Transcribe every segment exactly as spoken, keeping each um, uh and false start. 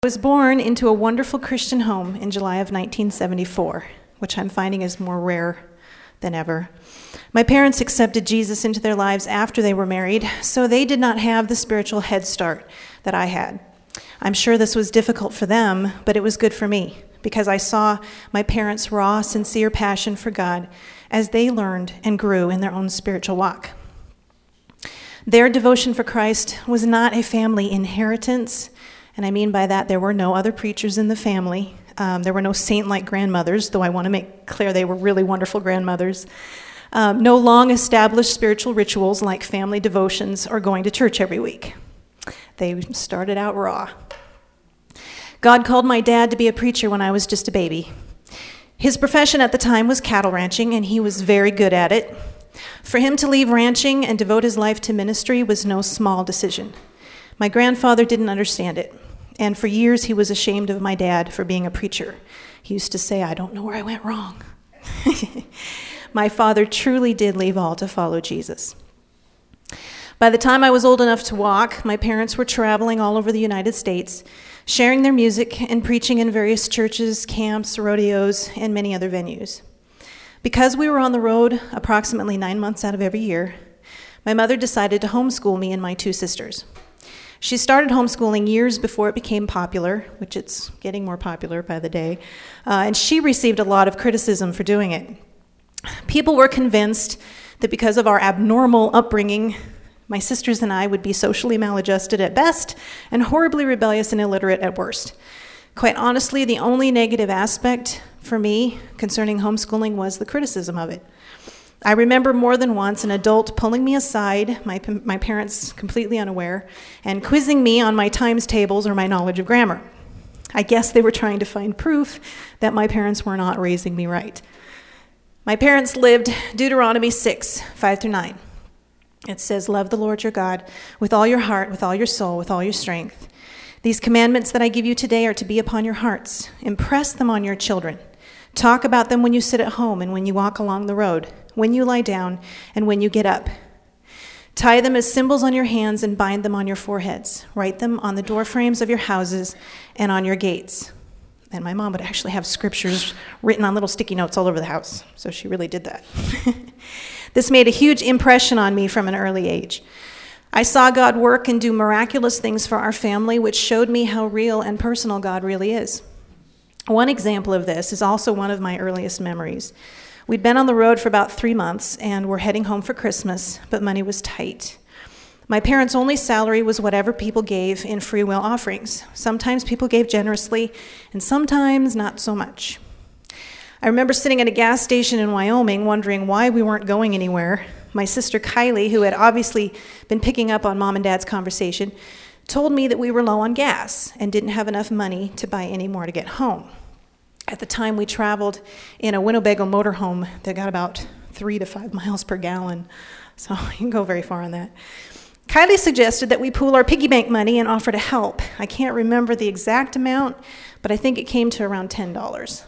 I was born into a wonderful Christian home in July of nineteen seventy-four, which I'm finding is more rare than ever. My parents accepted Jesus into their lives after they were married, so they did not have the spiritual head start that I had. I'm sure this was difficult for them, but it was good for me, because I saw my parents' raw, sincere passion for God as they learned and grew in their own spiritual walk. Their devotion for Christ was not a family inheritance, and I mean by that there were no other preachers in the family. Um, there were no saint-like grandmothers, though I want to make clear they were really wonderful grandmothers. Um, no long-established spiritual rituals like family devotions or going to church every week. They started out raw. God called my dad to be a preacher when I was just a baby. His profession at the time was cattle ranching, and he was very good at it. For him to leave ranching and devote his life to ministry was no small decision. My grandfather didn't understand it, and for years he was ashamed of my dad for being a preacher. He used to say, "I don't know where I went wrong." My father truly did leave all to follow Jesus. By the time I was old enough to walk, my parents were traveling all over the United States, sharing their music and preaching in various churches, camps, rodeos, and many other venues. Because we were on the road approximately nine months out of every year, my mother decided to homeschool me and my two sisters. She started homeschooling years before it became popular, which it's getting more popular by the day, uh, and she received a lot of criticism for doing it. People were convinced that because of our abnormal upbringing, my sisters and I would be socially maladjusted at best and horribly rebellious and illiterate at worst. Quite honestly, the only negative aspect for me concerning homeschooling was the criticism of it. I remember more than once an adult pulling me aside, my, my parents completely unaware, and quizzing me on my times tables or my knowledge of grammar. I guess they were trying to find proof that my parents were not raising me right. My parents lived Deuteronomy six, five through nine. It says, "Love the Lord your God with all your heart, with all your soul, with all your strength. These commandments that I give you today are to be upon your hearts. Impress them on your children. Talk about them when you sit at home and when you walk along the road, when you lie down and when you get up. Tie them as symbols on your hands and bind them on your foreheads. Write them on the door frames of your houses and on your gates." And my mom would actually have scriptures written on little sticky notes all over the house, so she really did that. This made a huge impression on me from an early age. I saw God work and do miraculous things for our family, which showed me how real and personal God really is. One example of this is also one of my earliest memories. We'd been on the road for about three months and were heading home for Christmas, but money was tight. My parents' only salary was whatever people gave in free will offerings. Sometimes people gave generously, and sometimes not so much. I remember sitting at a gas station in Wyoming wondering why we weren't going anywhere. My sister Kylie, who had obviously been picking up on Mom and Dad's conversation, told me that we were low on gas and didn't have enough money to buy any more to get home. At the time, we traveled in a Winnebago motorhome that got about three to five miles per gallon, so you can go very far on that. Kylie suggested that we pool our piggy bank money and offer to help. I can't remember the exact amount, but I think it came to around ten dollars.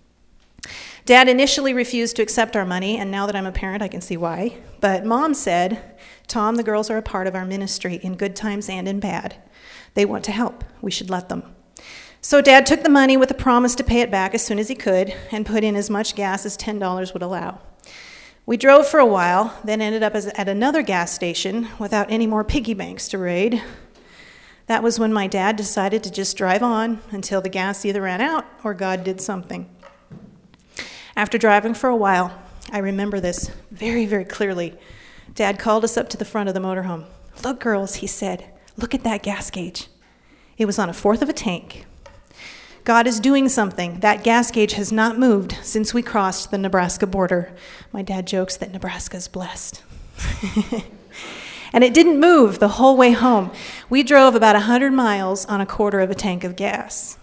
Dad initially refused to accept our money, and now that I'm a parent, I can see why. But Mom said, "Tom, the girls are a part of our ministry in good times and in bad. They want to help. We should let them." So Dad took the money with a promise to pay it back as soon as he could and put in as much gas as ten dollars would allow. We drove for a while, then ended up at another gas station without any more piggy banks to raid. That was when my dad decided to just drive on until the gas either ran out or God did something. After driving for a while, I remember this very, very clearly. Dad called us up to the front of the motorhome. "Look, girls," he said, "look at that gas gauge." It was on a fourth of a tank. God is doing something. That gas gauge has not moved since we crossed the Nebraska border. My dad jokes that Nebraska is blessed. And it didn't move the whole way home. We drove about one hundred miles on a quarter of a tank of gas.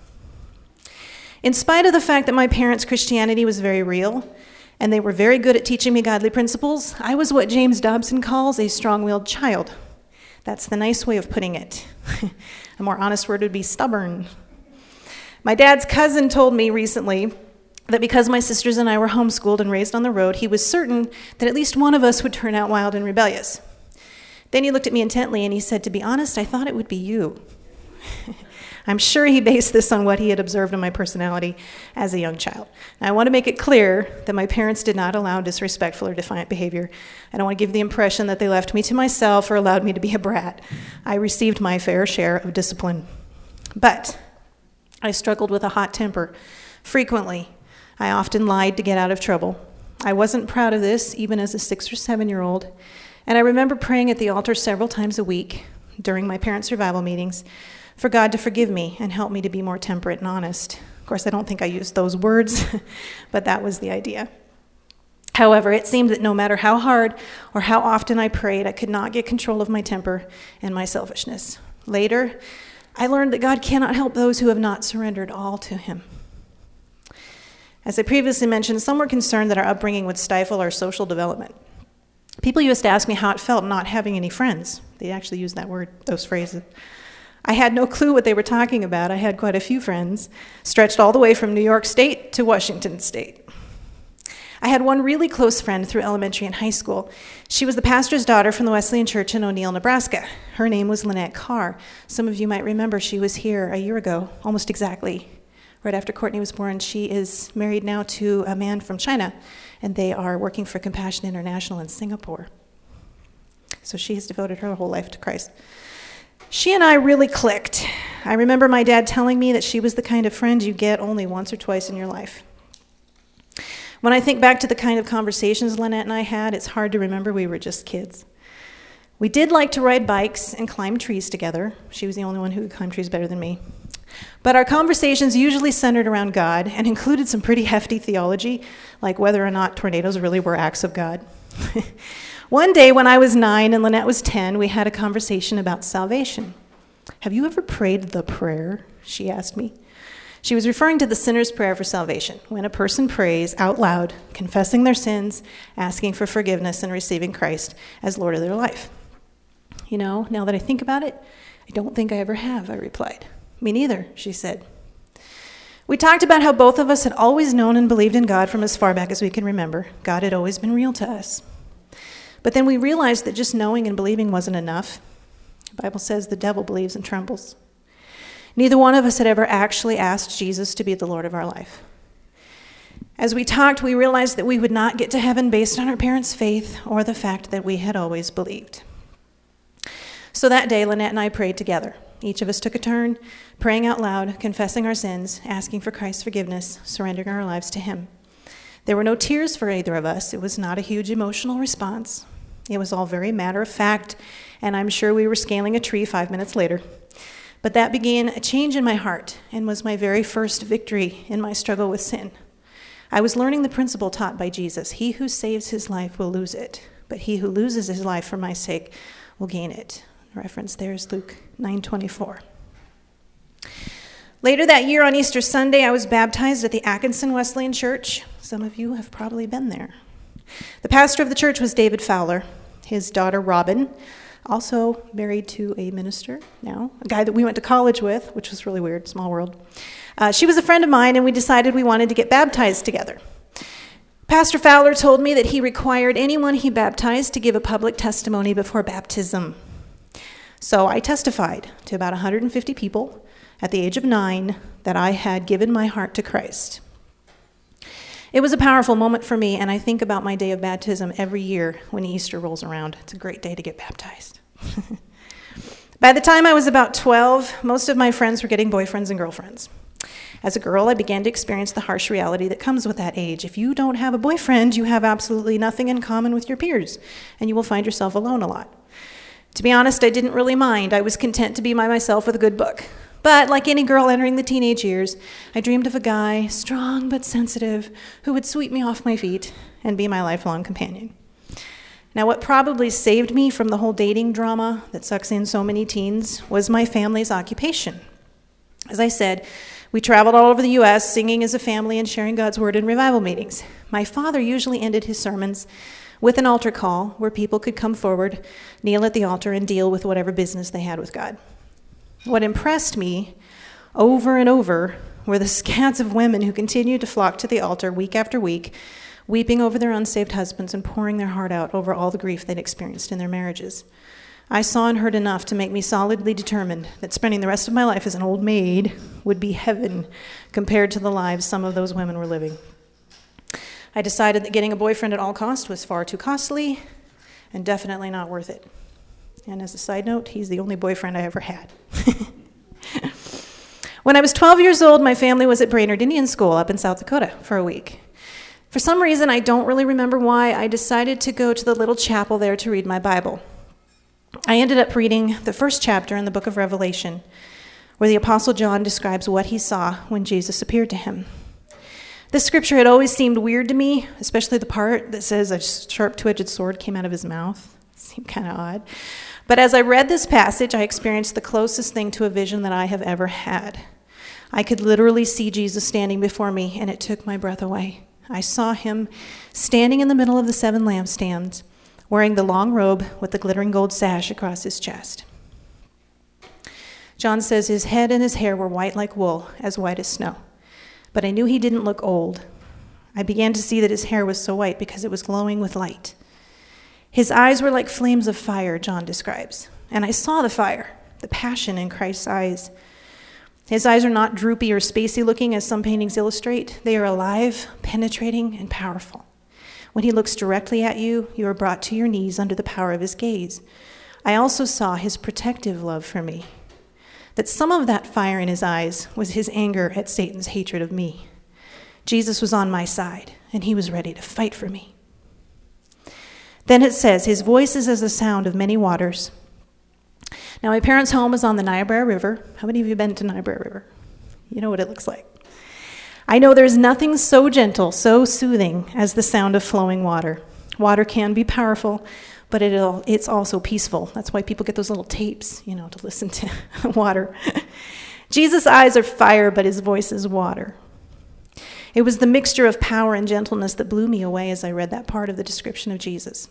In spite of the fact that my parents' Christianity was very real, and they were very good at teaching me godly principles, I was what James Dobson calls a strong-willed child. That's the nice way of putting it. A more honest word would be stubborn. My dad's cousin told me recently that because my sisters and I were homeschooled and raised on the road, he was certain that at least one of us would turn out wild and rebellious. Then he looked at me intently and he said, "To be honest, I thought it would be you." I'm sure he based this on what he had observed in my personality as a young child. Now, I want to make it clear that my parents did not allow disrespectful or defiant behavior. I don't want to give the impression that they left me to myself or allowed me to be a brat. I received my fair share of discipline. But I struggled with a hot temper frequently. I often lied to get out of trouble. I wasn't proud of this, even as a six or seven-year-old. And I remember praying at the altar several times a week during my parents' revival meetings for God to forgive me and help me to be more temperate and honest. Of course, I don't think I used those words, but that was the idea. However, it seemed that no matter how hard or how often I prayed, I could not get control of my temper and my selfishness. Later, I learned that God cannot help those who have not surrendered all to him. As I previously mentioned, some were concerned that our upbringing would stifle our social development. People used to ask me how it felt not having any friends. They actually used that word, those phrases. I had no clue what they were talking about. I had quite a few friends, stretched all the way from New York State to Washington State. I had one really close friend through elementary and high school. She was the pastor's daughter from the Wesleyan Church in O'Neill, Nebraska. Her name was Lynette Carr. Some of you might remember she was here a year ago, almost exactly, right after Courtney was born. She is married now to a man from China, and they are working for Compassion International in Singapore. So she has devoted her whole life to Christ. She and I really clicked. I remember my dad telling me that she was the kind of friend you get only once or twice in your life. When I think back to the kind of conversations Lynette and I had, it's hard to remember we were just kids. We did like to ride bikes and climb trees together. She was the only one who could climb trees better than me. But our conversations usually centered around God and included some pretty hefty theology, like whether or not tornadoes really were acts of God. One day when I was nine and Lynette was ten, we had a conversation about salvation. Have you ever prayed the prayer? She asked me. She was referring to the sinner's prayer for salvation, when a person prays out loud, confessing their sins, asking for forgiveness, and receiving Christ as Lord of their life. You know, now that I think about it, I don't think I ever have, I replied. Me neither, she said. We talked about how both of us had always known and believed in God from as far back as we can remember. God had always been real to us. But then we realized that just knowing and believing wasn't enough. The Bible says the devil believes and trembles. Neither one of us had ever actually asked Jesus to be the Lord of our life. As we talked, we realized that we would not get to heaven based on our parents' faith or the fact that we had always believed. So that day, Lynette and I prayed together. Each of us took a turn, praying out loud, confessing our sins, asking for Christ's forgiveness, surrendering our lives to him. There were no tears for either of us. It was not a huge emotional response. It was all very matter of fact, and I'm sure we were scaling a tree five minutes later. But that began a change in my heart and was my very first victory in my struggle with sin. I was learning the principle taught by Jesus. He who saves his life will lose it, but he who loses his life for my sake will gain it. The reference there is Luke nine twenty-four. Later that year on Easter Sunday, I was baptized at the Atkinson Wesleyan Church. Some of you have probably been there. The pastor of the church was David Fowler. His daughter, Robin, also married to a minister now, a guy that we went to college with, which was really weird, small world. Uh, she was a friend of mine, and we decided we wanted to get baptized together. Pastor Fowler told me that he required anyone he baptized to give a public testimony before baptism. So I testified to about one hundred fifty people at the age of nine that I had given my heart to Christ. It was a powerful moment for me, and I think about my day of baptism every year when Easter rolls around. It's a great day to get baptized. By the time I was about twelve, most of my friends were getting boyfriends and girlfriends. As a girl, I began to experience the harsh reality that comes with that age. If you don't have a boyfriend, you have absolutely nothing in common with your peers, and you will find yourself alone a lot. To be honest, I didn't really mind. I was content to be by myself with a good book. But like any girl entering the teenage years, I dreamed of a guy, strong but sensitive, who would sweep me off my feet and be my lifelong companion. Now, what probably saved me from the whole dating drama that sucks in so many teens was my family's occupation. As I said, we traveled all over the U S singing as a family and sharing God's word in revival meetings. My father usually ended his sermons with an altar call where people could come forward, kneel at the altar, and deal with whatever business they had with God. What impressed me over and over were the scads of women who continued to flock to the altar week after week, weeping over their unsaved husbands and pouring their heart out over all the grief they'd experienced in their marriages. I saw and heard enough to make me solidly determined that spending the rest of my life as an old maid would be heaven compared to the lives some of those women were living. I decided that getting a boyfriend at all costs was far too costly and definitely not worth it. And as a side note, he's the only boyfriend I ever had. When I was twelve years old, my family was at Brainerd Indian School up in South Dakota for a week. For some reason, I don't really remember why, I decided to go to the little chapel there to read my Bible. I ended up reading the first chapter in the book of Revelation, where the Apostle John describes what he saw when Jesus appeared to him. This scripture had always seemed weird to me, especially the part that says a sharp two-edged sword came out of his mouth. It seemed kind of odd. But as I read this passage, I experienced the closest thing to a vision that I have ever had. I could literally see Jesus standing before me, and it took my breath away. I saw him standing in the middle of the seven lampstands, wearing the long robe with the glittering gold sash across his chest. John says his head and his hair were white like wool, as white as snow. But I knew he didn't look old. I began to see that his hair was so white because it was glowing with light. His eyes were like flames of fire, John describes. And I saw the fire, the passion in Christ's eyes. His eyes are not droopy or spacey looking as some paintings illustrate. They are alive, penetrating, and powerful. When he looks directly at you, you are brought to your knees under the power of his gaze. I also saw his protective love for me. That some of that fire in his eyes was his anger at Satan's hatred of me. Jesus was on my side, and he was ready to fight for me. Then it says, his voice is as the sound of many waters. Now, my parents' home is on the Niobrara River. How many of you have been to Niobrara River? You know what it looks like. I know there's nothing so gentle, so soothing as the sound of flowing water. Water can be powerful, but it, it's also peaceful. That's why people get those little tapes, you know, to listen to water. Jesus' eyes are fire, but his voice is water. It was the mixture of power and gentleness that blew me away as I read that part of the description of Jesus.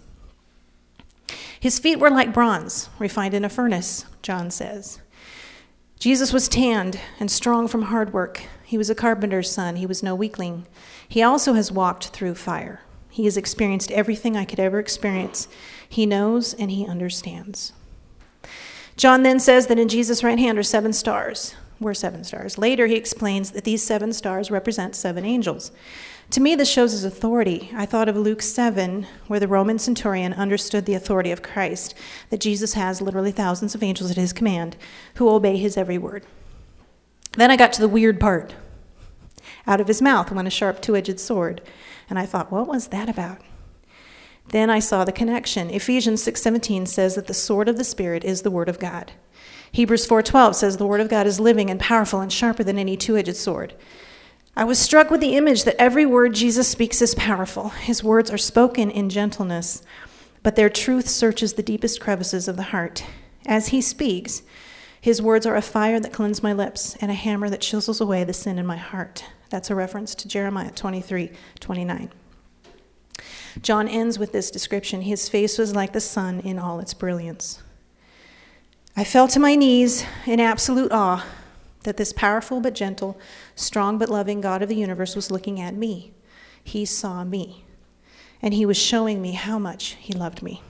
His feet were like bronze, refined in a furnace, John says. Jesus was tanned and strong from hard work. He was a carpenter's son. He was no weakling. He also has walked through fire. He has experienced everything I could ever experience. He knows and he understands. John then says that in Jesus' right hand are seven stars. Were seven stars. Later, he explains that these seven stars represent seven angels. To me, this shows his authority. I thought of Luke seven, where the Roman centurion understood the authority of Christ, that Jesus has literally thousands of angels at his command who obey his every word. Then I got to the weird part. Out of his mouth went a sharp two-edged sword, and I thought, what was that about? Then I saw the connection. Ephesians six seventeen says that the sword of the Spirit is the word of God. Hebrews four twelve says the word of God is living and powerful and sharper than any two-edged sword. I was struck with the image that every word Jesus speaks is powerful. His words are spoken in gentleness, but their truth searches the deepest crevices of the heart. As he speaks, his words are a fire that cleanses my lips and a hammer that chisels away the sin in my heart. That's a reference to Jeremiah twenty-three twenty-nine. John ends with this description. His face was like the sun in all its brilliance. I fell to my knees in absolute awe that this powerful but gentle, strong but loving God of the universe was looking at me. He saw me, and he was showing me how much he loved me.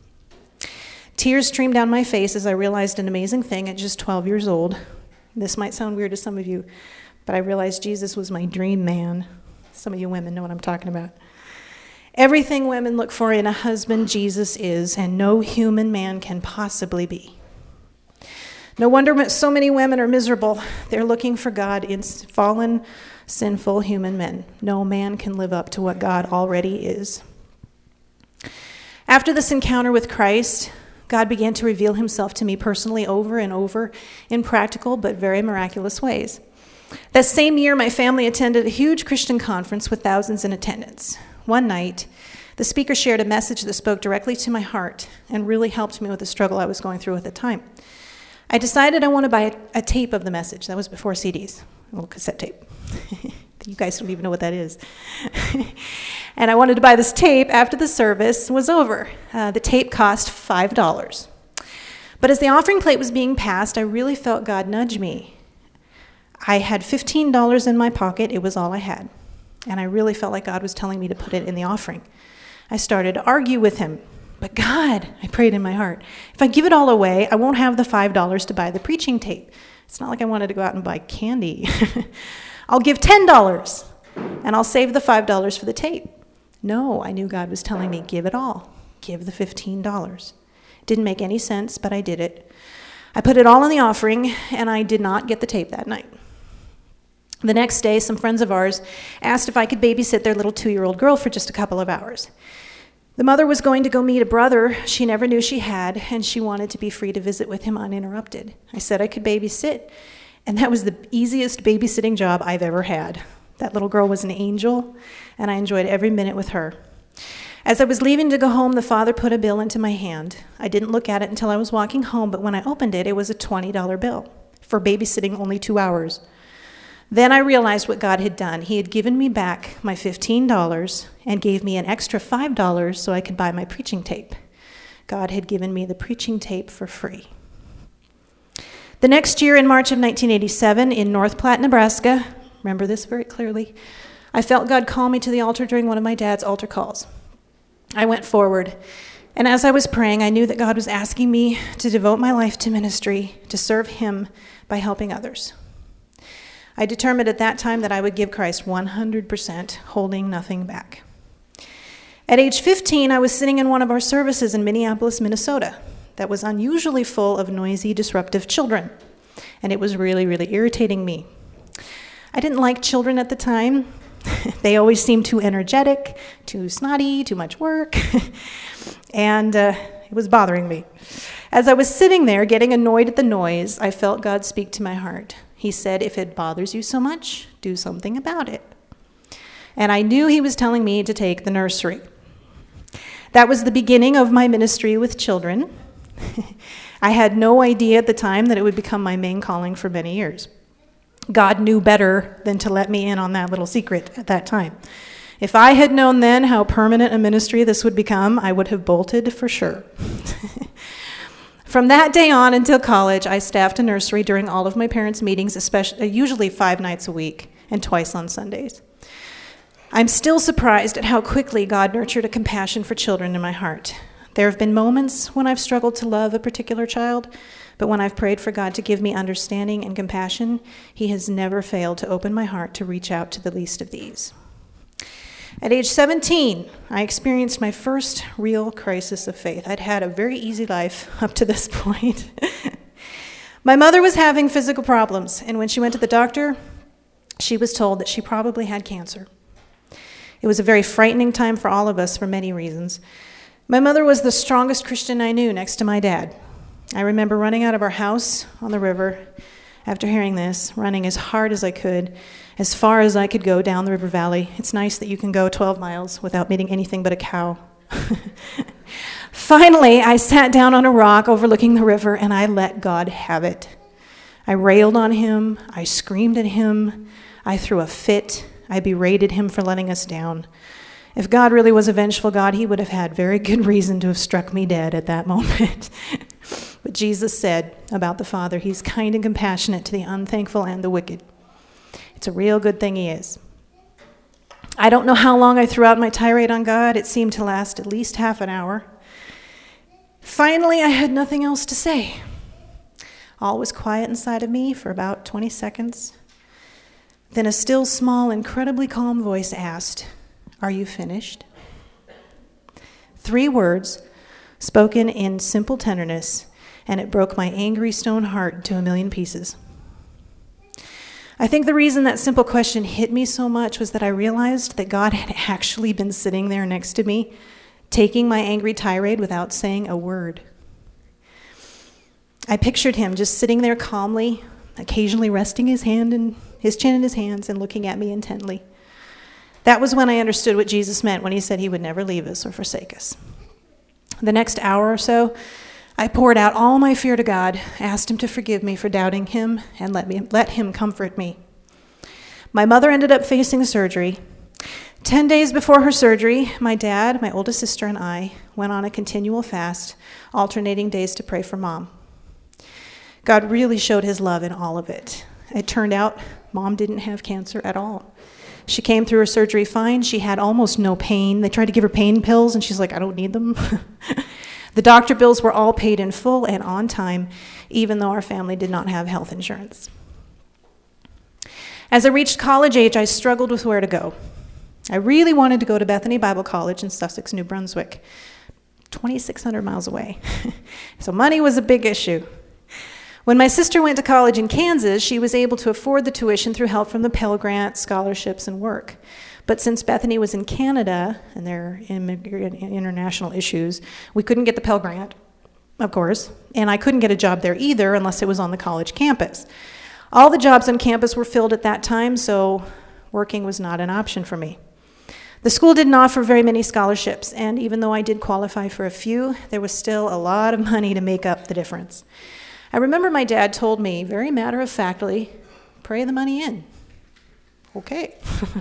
Tears streamed down my face as I realized an amazing thing at just twelve years old. This might sound weird to some of you, but I realized Jesus was my dream man. Some of you women know what I'm talking about. Everything women look for in a husband, Jesus is, and no human man can possibly be. No wonder so many women are miserable. They're looking for God in fallen, sinful human men. No man can live up to what God already is. After this encounter with Christ, God began to reveal himself to me personally over and over in practical but very miraculous ways. That same year, my family attended a huge Christian conference with thousands in attendance. One night, the speaker shared a message that spoke directly to my heart and really helped me with the struggle I was going through at the time. I decided I want to buy a, a tape of the message. That was before C Ds, a little cassette tape. You guys don't even know what that is. And I wanted to buy this tape after the service was over. Uh, the tape cost five dollars. But as the offering plate was being passed, I really felt God nudge me. I had fifteen dollars in my pocket. It was all I had. And I really felt like God was telling me to put it in the offering. I started to argue with him, But God, I prayed in my heart, if I give it all away, I won't have the five dollars to buy the preaching tape. It's not like I wanted to go out and buy candy. I'll give ten dollars, and I'll save the five dollars for the tape. No, I knew God was telling me, give it all. Give the fifteen dollars. It didn't make any sense, but I did it. I put it all in the offering, and I did not get the tape that night. The next day, some friends of ours asked if I could babysit their little two-year-old girl for just a couple of hours. The mother was going to go meet a brother she never knew she had, and she wanted to be free to visit with him uninterrupted. I said I could babysit, and that was the easiest babysitting job I've ever had. That little girl was an angel, and I enjoyed every minute with her. As I was leaving to go home, the father put a bill into my hand. I didn't look at it until I was walking home, but when I opened it, it was a twenty dollars bill for babysitting only two hours. Then I realized what God had done. He had given me back my fifteen dollars and gave me an extra five dollars so I could buy my preaching tape. God had given me the preaching tape for free. The next year, in March of nineteen eighty-seven, in North Platte, Nebraska, remember this very clearly, I felt God call me to the altar during one of my dad's altar calls. I went forward, and as I was praying, I knew that God was asking me to devote my life to ministry, to serve Him by helping others. I determined at that time that I would give Christ one hundred percent, holding nothing back. At age fifteen, I was sitting in one of our services in Minneapolis, Minnesota, that was unusually full of noisy, disruptive children, and it was really, really irritating me. I didn't like children at the time. They always seemed too energetic, too snotty, too much work, and uh, it was bothering me. As I was sitting there getting annoyed at the noise, I felt God speak to my heart. He said, if it bothers you so much, do something about it. And I knew He was telling me to take the nursery. That was the beginning of my ministry with children. I had no idea at the time that it would become my main calling for many years. God knew better than to let me in on that little secret at that time. If I had known then how permanent a ministry this would become, I would have bolted for sure. From that day on until college, I staffed a nursery during all of my parents' meetings, especially usually five nights a week and twice on Sundays. I'm still surprised at how quickly God nurtured a compassion for children in my heart. There have been moments when I've struggled to love a particular child, but when I've prayed for God to give me understanding and compassion, He has never failed to open my heart to reach out to the least of these. At age seventeen, I experienced my first real crisis of faith. I'd had a very easy life up to this point. My mother was having physical problems, and when she went to the doctor, she was told that she probably had cancer. It was a very frightening time for all of us for many reasons. My mother was the strongest Christian I knew next to my dad. I remember running out of our house on the river after hearing this, running as hard as I could, as far as I could go down the river valley. It's nice that you can go twelve miles without meeting anything but a cow. Finally, I sat down on a rock overlooking the river, and I let God have it. I railed on Him. I screamed at Him. I threw a fit. I berated Him for letting us down. If God really was a vengeful God, He would have had very good reason to have struck me dead at that moment. But Jesus said about the Father, He's kind and compassionate to the unthankful and the wicked. It's a real good thing He is. I don't know how long I threw out my tirade on God. It seemed to last at least half an hour. Finally, I had nothing else to say. All was quiet inside of me for about twenty seconds. Then a still, small, incredibly calm voice asked, "Are you finished?" Three words, spoken in simple tenderness, and it broke my angry stone heart into a million pieces. I think the reason that simple question hit me so much was that I realized that God had actually been sitting there next to me, taking my angry tirade without saying a word. I pictured Him just sitting there calmly, occasionally resting his hand and his chin in his hands and looking at me intently. That was when I understood what Jesus meant when He said He would never leave us or forsake us. The next hour or so, I poured out all my fear to God, asked Him to forgive me for doubting Him, and let me let Him comfort me. My mother ended up facing surgery. Ten days before her surgery, my dad, my oldest sister, and I went on a continual fast, alternating days to pray for Mom. God really showed His love in all of it. It turned out Mom didn't have cancer at all. She came through her surgery fine. She had almost no pain. They tried to give her pain pills, and she's like, I don't need them. The doctor bills were all paid in full and on time, even though our family did not have health insurance. As I reached college age, I struggled with where to go. I really wanted to go to Bethany Bible College in Sussex, New Brunswick, twenty-six hundred miles away. So money was a big issue. When my sister went to college in Kansas, she was able to afford the tuition through help from the Pell Grant, scholarships, and work. But since Bethany was in Canada, and there are international issues, we couldn't get the Pell Grant, of course, and I couldn't get a job there either unless it was on the college campus. All the jobs on campus were filled at that time, so working was not an option for me. The school didn't offer very many scholarships, and even though I did qualify for a few, there was still a lot of money to make up the difference. I remember my dad told me, very matter-of-factly, pray the money in. Okay.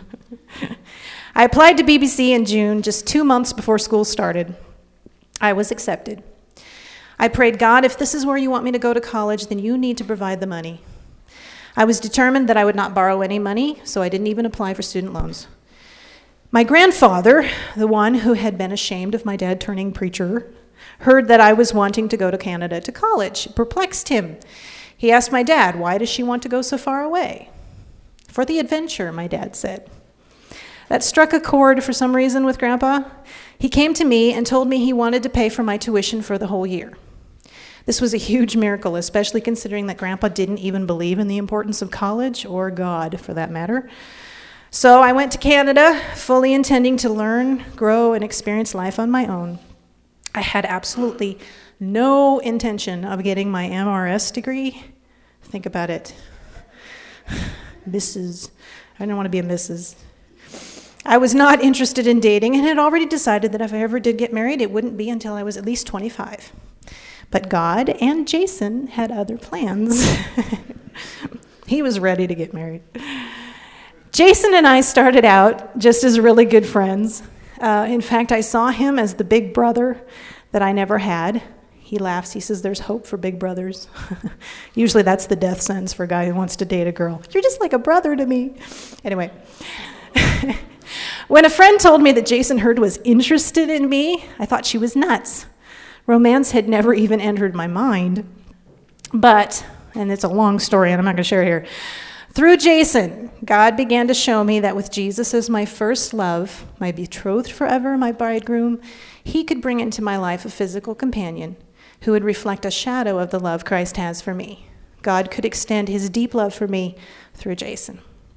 I applied to B B C in June, just two months before school started. I was accepted. I prayed, God, if this is where you want me to go to college, then you need to provide the money. I was determined that I would not borrow any money, so I didn't even apply for student loans. My grandfather, the one who had been ashamed of my dad turning preacher, heard that I was wanting to go to Canada to college. It perplexed him. He asked my dad, why does she want to go so far away? For the adventure, my dad said. That struck a chord for some reason with Grandpa. He came to me and told me he wanted to pay for my tuition for the whole year. This was a huge miracle, especially considering that Grandpa didn't even believe in the importance of college, or God, for that matter. So I went to Canada, fully intending to learn, grow, and experience life on my own. I had absolutely no intention of getting my M R S degree. Think about it. Missus I didn't want to be a Missus I was not interested in dating and had already decided that if I ever did get married, it wouldn't be until I was at least twenty-five. But God and Jason had other plans. He was ready to get married. Jason and I started out just as really good friends. Uh, in fact, I saw him as the big brother that I never had. He laughs. He says, there's hope for big brothers. Usually that's the death sentence for a guy who wants to date a girl. You're just like a brother to me. Anyway. When a friend told me that Jason Hurd was interested in me, I thought she was nuts. Romance had never even entered my mind. But, and it's a long story and I'm not going to share it here, through Jason, God began to show me that with Jesus as my first love, my betrothed forever, my bridegroom, he could bring into my life a physical companion who would reflect a shadow of the love Christ has for me. God could extend his deep love for me through Jason.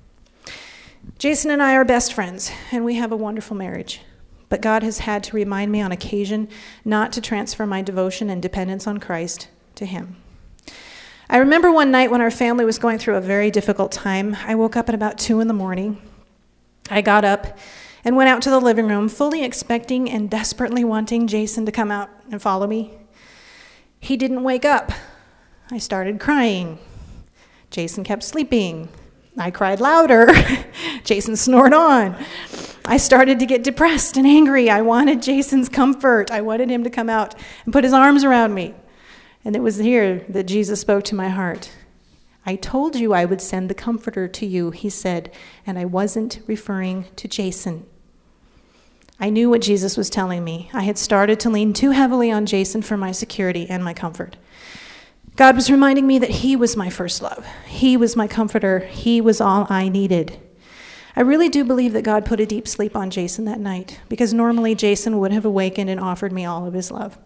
Jason and I are best friends, and we have a wonderful marriage. But God has had to remind me on occasion not to transfer my devotion and dependence on Christ to him. I remember one night when our family was going through a very difficult time. I woke up at about two in the morning. I got up and went out to the living room, fully expecting and desperately wanting Jason to come out and follow me. He didn't wake up. I started crying. Jason kept sleeping. I cried louder. Jason snored on. I started to get depressed and angry. I wanted Jason's comfort. I wanted him to come out and put his arms around me. And it was here that Jesus spoke to my heart. I told you I would send the Comforter to you, he said, and I wasn't referring to Jason. I knew what Jesus was telling me. I had started to lean too heavily on Jason for my security and my comfort. God was reminding me that he was my first love. He was my comforter. He was all I needed. I really do believe that God put a deep sleep on Jason that night, because normally Jason would have awakened and offered me all of his love.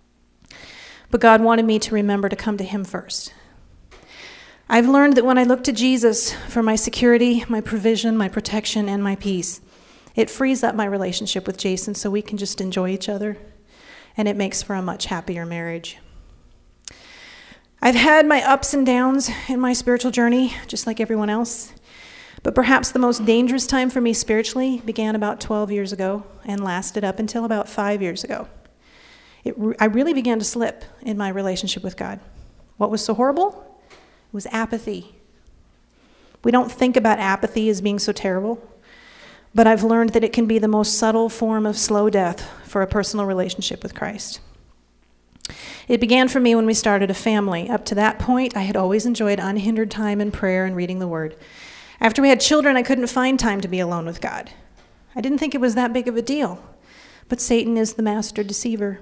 But God wanted me to remember to come to him first. I've learned that when I look to Jesus for my security, my provision, my protection, and my peace, it frees up my relationship with Jason so we can just enjoy each other, and it makes for a much happier marriage. I've had my ups and downs in my spiritual journey, just like everyone else, but perhaps the most dangerous time for me spiritually began about twelve years ago and lasted up until about five years ago. It, I really began to slip in my relationship with God. What was so horrible? It was apathy. We don't think about apathy as being so terrible, but I've learned that it can be the most subtle form of slow death for a personal relationship with Christ. It began for me when we started a family. Up to that point, I had always enjoyed unhindered time in prayer and reading the Word. After we had children, I couldn't find time to be alone with God. I didn't think it was that big of a deal, but Satan is the master deceiver.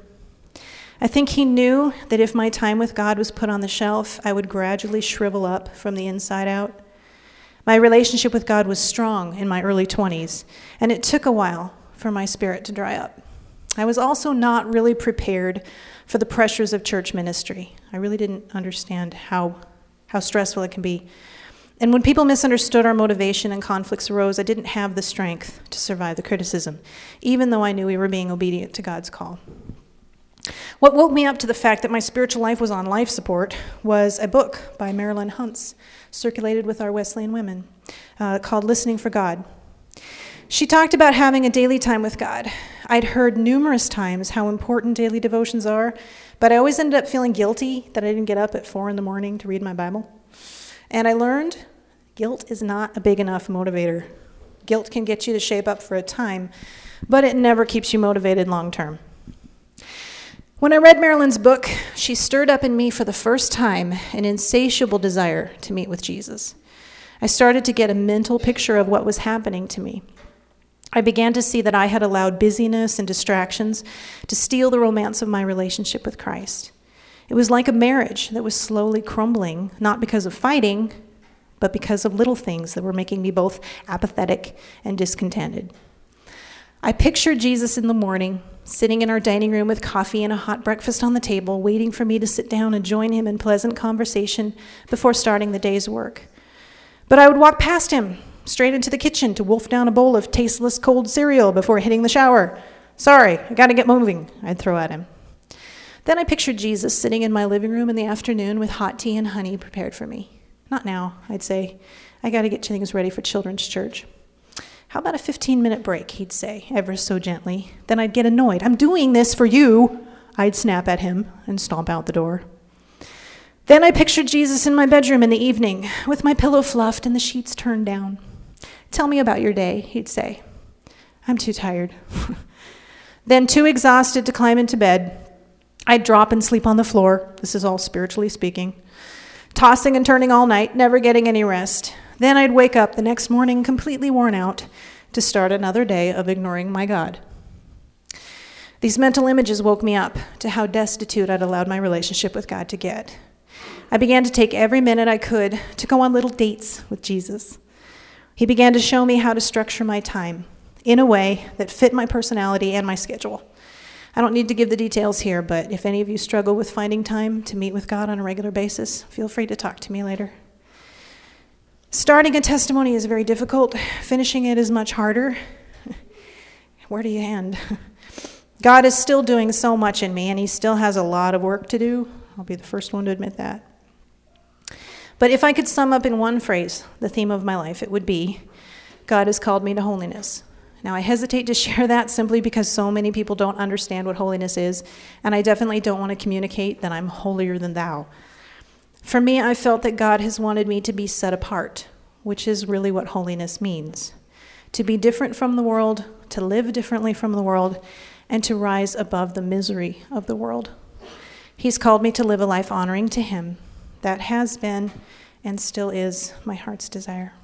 I think he knew that if my time with God was put on the shelf, I would gradually shrivel up from the inside out. My relationship with God was strong in my early twenties, and it took a while for my spirit to dry up. I was also not really prepared for the pressures of church ministry. I really didn't understand how, how stressful it can be. And when people misunderstood our motivation and conflicts arose, I didn't have the strength to survive the criticism, even though I knew we were being obedient to God's call. What woke me up to the fact that my spiritual life was on life support was a book by Marilyn Huntz, circulated with our Wesleyan women, uh, called Listening for God. She talked about having a daily time with God. I'd heard numerous times how important daily devotions are, but I always ended up feeling guilty that I didn't get up at four in the morning to read my Bible. And I learned guilt is not a big enough motivator. Guilt can get you to shape up for a time, but it never keeps you motivated long term. When I read Marilyn's book, she stirred up in me for the first time an insatiable desire to meet with Jesus. I started to get a mental picture of what was happening to me. I began to see that I had allowed busyness and distractions to steal the romance of my relationship with Christ. It was like a marriage that was slowly crumbling, not because of fighting, but because of little things that were making me both apathetic and discontented. I pictured Jesus in the morning, sitting in our dining room with coffee and a hot breakfast on the table, waiting for me to sit down and join him in pleasant conversation before starting the day's work. But I would walk past him, straight into the kitchen to wolf down a bowl of tasteless cold cereal before hitting the shower. Sorry, I gotta get moving, I'd throw at him. Then I pictured Jesus sitting in my living room in the afternoon with hot tea and honey prepared for me. Not now, I'd say. I got to get things ready for children's church. How about a fifteen-minute break, he'd say, ever so gently. Then I'd get annoyed. I'm doing this for you. I'd snap at him and stomp out the door. Then I pictured Jesus in my bedroom in the evening, with my pillow fluffed and the sheets turned down. Tell me about your day, he'd say. I'm too tired. Then, too exhausted to climb into bed, I'd drop and sleep on the floor. This is all spiritually speaking. Tossing and turning all night, never getting any rest. Then I'd wake up the next morning completely worn out to start another day of ignoring my God. These mental images woke me up to how destitute I'd allowed my relationship with God to get. I began to take every minute I could to go on little dates with Jesus. He began to show me how to structure my time in a way that fit my personality and my schedule. I don't need to give the details here, but if any of you struggle with finding time to meet with God on a regular basis, feel free to talk to me later. Starting a testimony is very difficult. Finishing it is much harder. Where do you end? God is still doing so much in me, and he still has a lot of work to do. I'll be the first one to admit that. But if I could sum up in one phrase the theme of my life, it would be, God has called me to holiness. Now, I hesitate to share that simply because so many people don't understand what holiness is, and I definitely don't want to communicate that I'm holier than thou. For me, I felt that God has wanted me to be set apart, which is really what holiness means. To be different from the world, to live differently from the world, and to rise above the misery of the world. He's called me to live a life honoring to him. That has been and still is my heart's desire.